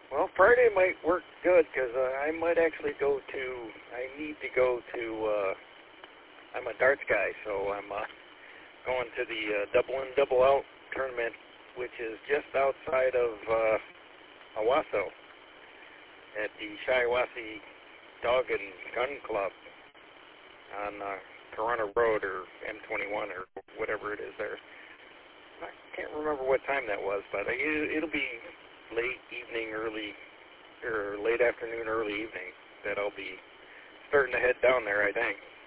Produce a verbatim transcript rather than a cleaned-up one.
Well, Friday might work good because uh, I might actually go to, I need to go to, uh, I'm a darts guy, so I'm uh, going to the uh, double in, double out tournament, which is just outside of uh, Owasso at the Shiawassee Dog and Gun Club on uh, Corona Road or M twenty-one or whatever it is there. I can't remember what time that was, but it, it'll be late evening, early, or late afternoon, early evening that I'll be starting to head down there, I think.